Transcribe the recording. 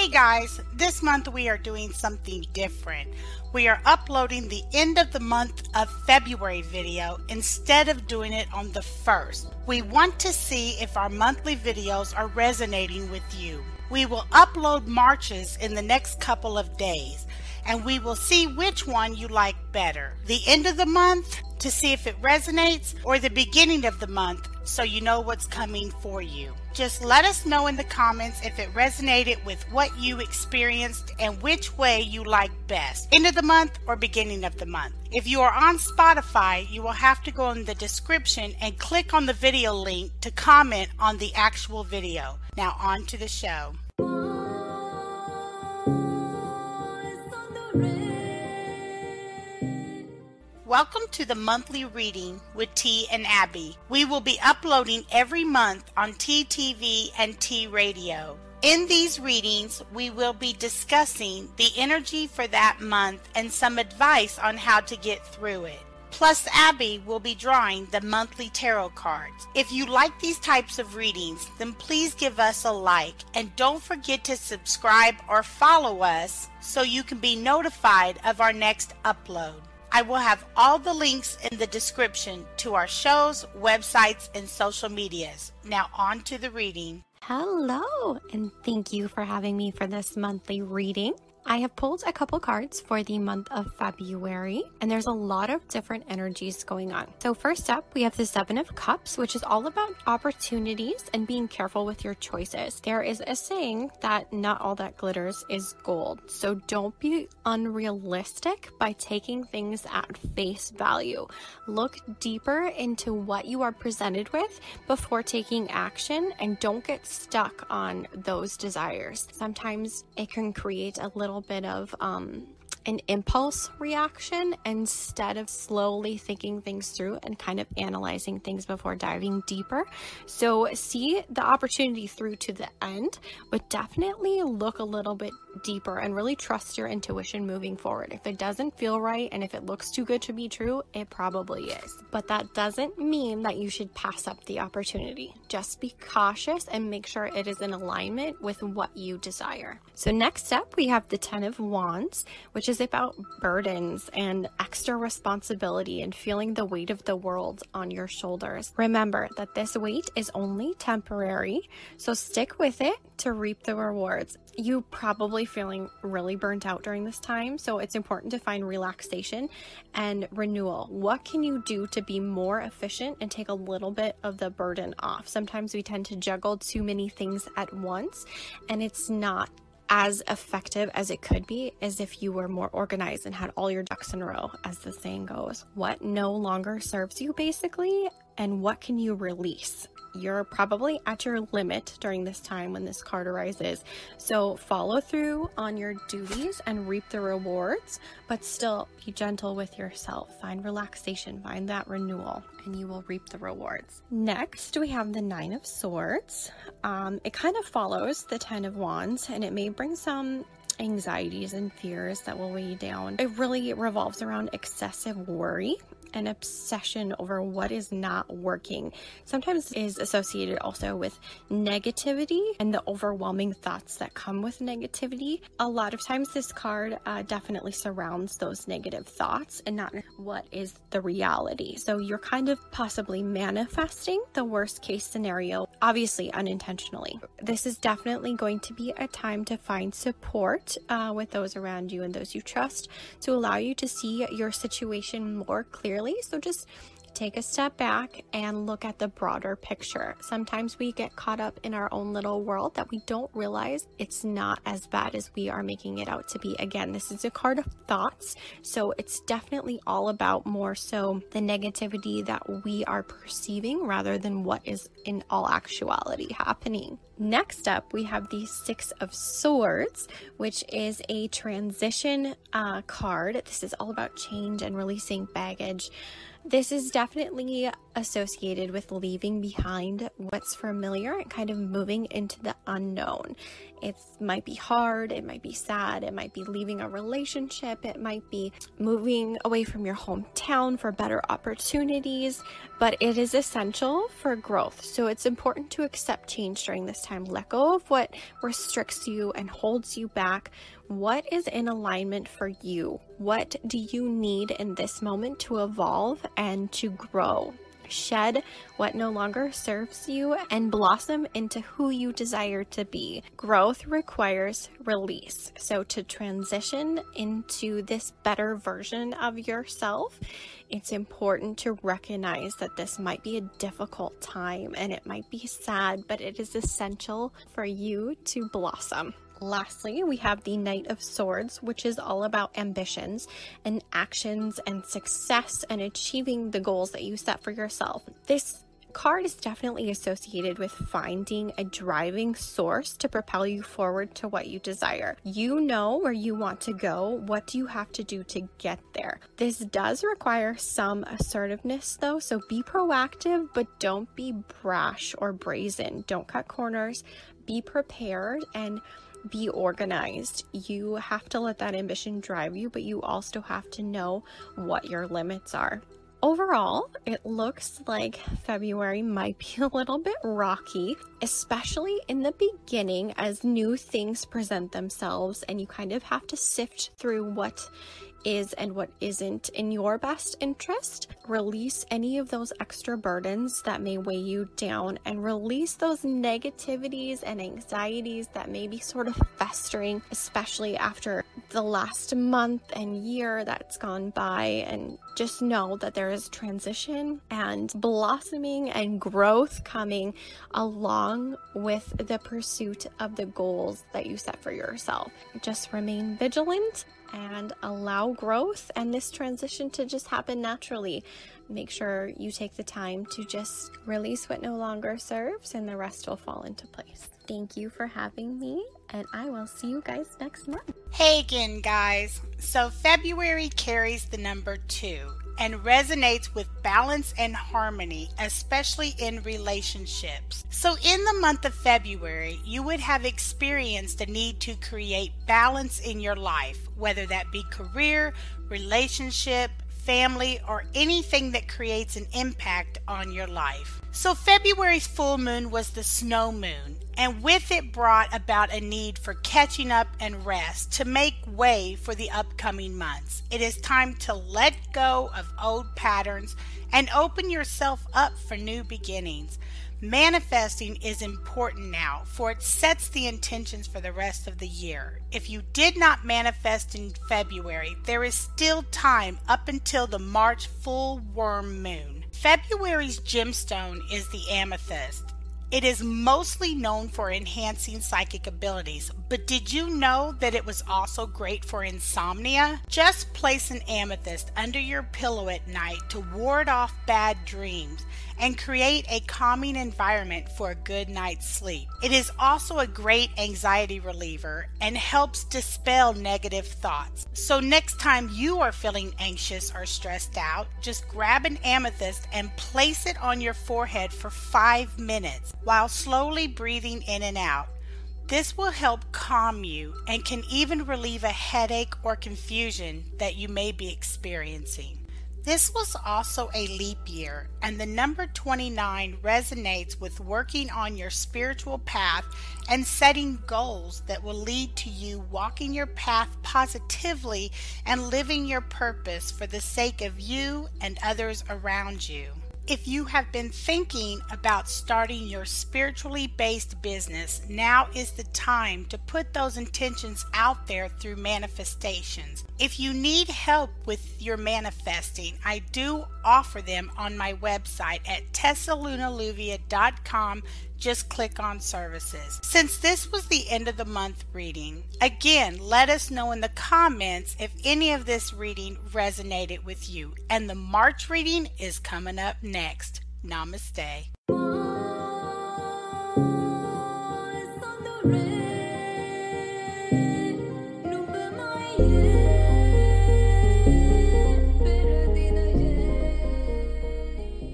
Hey guys, this month we are doing something different. We are uploading the end of the month of February video instead of doing it on the 1st. We want to see if our monthly videos are resonating with you. We will upload March's in the next couple of days, and we will see which one you like better. The end of the month to see if it resonates, or the beginning of the month so you know what's coming for you. Just let us know in the comments if it resonated with what you experienced and which way you like best, end of the month or beginning of the month. If you are on Spotify, you will have to go in the description and click on the video link to comment on the actual video. Now on to the show. Welcome to the monthly reading with T and Abby. We will be uploading every month on TTV and T Radio. In these readings, we will be discussing the energy for that month and some advice on how to get through it. Plus, Abby will be drawing the monthly tarot cards. If you like these types of readings, then please give us a like and don't forget to subscribe or follow us so you can be notified of our next upload. I will have all the links in the description to our shows, websites, and social medias. Now on to the reading. Hello, and thank you for having me for this monthly reading. I have pulled a couple cards for the month of February, and there's a lot of different energies going on. So first up, we have the Seven of Cups, which is all about opportunities and being careful with your choices. There is a saying that not all that glitters is gold. So don't be unrealistic by taking things at face value. Look deeper into what you are presented with before taking action, and don't get stuck on those desires. Sometimes it can create a little bit of an impulse reaction instead of slowly thinking things through and kind of analyzing things before diving deeper. So see the opportunity through to the end, but definitely look a little bit deeper and really trust your intuition moving forward. If it doesn't feel right and if it looks too good to be true, it probably is. But that doesn't mean that you should pass up the opportunity. Just be cautious and make sure it is in alignment with what you desire. So next up, we have the Ten of Wands, which is about burdens and extra responsibility and feeling the weight of the world on your shoulders. Remember that this weight is only temporary, so stick with it to reap the rewards. You probably feeling really burnt out during this time, so it's important to find relaxation and renewal. What can you do to be more efficient and take a little bit of the burden off? Sometimes we tend to juggle too many things at once, and it's not as effective as it could be as if you were more organized and had all your ducks in a row, as the saying goes. What no longer serves you, basically, and what can you release? You're probably at your limit during this time when this card arises. So follow through on your duties and reap the rewards, but still be gentle with yourself. Find relaxation, find that renewal, and you will reap the rewards. Next, we have the Nine of Swords. It kind of follows the Ten of Wands, and it may bring some anxieties and fears that will weigh you down. It really revolves around excessive worry and obsession over what is not working. Sometimes is associated also with negativity and the overwhelming thoughts that come with negativity. A lot of times this card definitely surrounds those negative thoughts and not what is the reality. So you're kind of possibly manifesting the worst case scenario, obviously unintentionally. This is definitely going to be a time to find support with those around you and those you trust to allow you to see your situation more clearly. So just take a step back and look at the broader picture. Sometimes we get caught up in our own little world that we don't realize it's not as bad as we are making it out to be. Again, this is a card of thoughts, so it's definitely all about more so the negativity that we are perceiving rather than what is in all actuality happening. Next up, we have the Six of Swords, which is a transition card. This is all about change and releasing baggage. This is definitely associated with leaving behind what's familiar and kind of moving into the unknown. It might be hard, it might be sad, it might be leaving a relationship, it might be moving away from your hometown for better opportunities, but it is essential for growth. So it's important to accept change during this time. Let go of what restricts you and holds you back. What is in alignment for you? What do you need in this moment to evolve and to grow? Shed what no longer serves you and blossom into who you desire to be. Growth requires release. So to transition into this better version of yourself, it's important to recognize that this might be a difficult time and it might be sad, but it is essential for you to blossom. Lastly, we have the Knight of Swords, which is all about ambitions and actions and success and achieving the goals that you set for yourself. This card is definitely associated with finding a driving source to propel you forward to what you desire. You know where you want to go. What do you have to do to get there? This does require some assertiveness though, so be proactive, but don't be brash or brazen. Don't cut corners. Be prepared and be organized. You have to let that ambition drive you, but you also have to know what your limits are. Overall, it looks like February might be a little bit rocky, especially in the beginning as new things present themselves and you kind of have to sift through what is and what isn't in your best interest. Release any of those extra burdens that may weigh you down and release those negativities and anxieties that may be sort of festering, especially after the last month and year that's gone by. And just know that there is transition and blossoming and growth coming along with the pursuit of the goals that you set for yourself. Just remain vigilant and allow growth and this transition to just happen naturally. Make sure you take the time to just release what no longer serves and the rest will fall into place. Thank you for having me, and I will see you guys next month. Hey again, guys. So February carries the number 2 and resonates with balance and harmony, especially in relationships. So in the month of February, you would have experienced a need to create balance in your life, whether that be career, relationship, family, or anything that creates an impact on your life. So February's full moon was the snow moon, and with it brought about a need for catching up and rest to make way for the upcoming months. It is time to let go of old patterns and open yourself up for new beginnings. Manifesting is important now, for it sets the intentions for the rest of the year. If you did not manifest in February, there is still time up until the March full worm moon. February's gemstone is the amethyst. It is mostly known for enhancing psychic abilities, but did you know that it was also great for insomnia? Just place an amethyst under your pillow at night to ward off bad dreams and create a calming environment for a good night's sleep. It is also a great anxiety reliever and helps dispel negative thoughts. So next time you are feeling anxious or stressed out, just grab an amethyst and place it on your forehead for 5 minutes while slowly breathing in and out. This will help calm you and can even relieve a headache or confusion that you may be experiencing. This was also a leap year, and the number 29 resonates with working on your spiritual path and setting goals that will lead to you walking your path positively and living your purpose for the sake of you and others around you. If you have been thinking about starting your spiritually based business, now is the time to put those intentions out there through manifestations. If you need help with your manifesting, I do offer them on my website at tessalunaluvia.com. Just click on services. Since this was the end of the month reading, again, let us know in the comments if any of this reading resonated with you. And the March reading is coming up next. Namaste.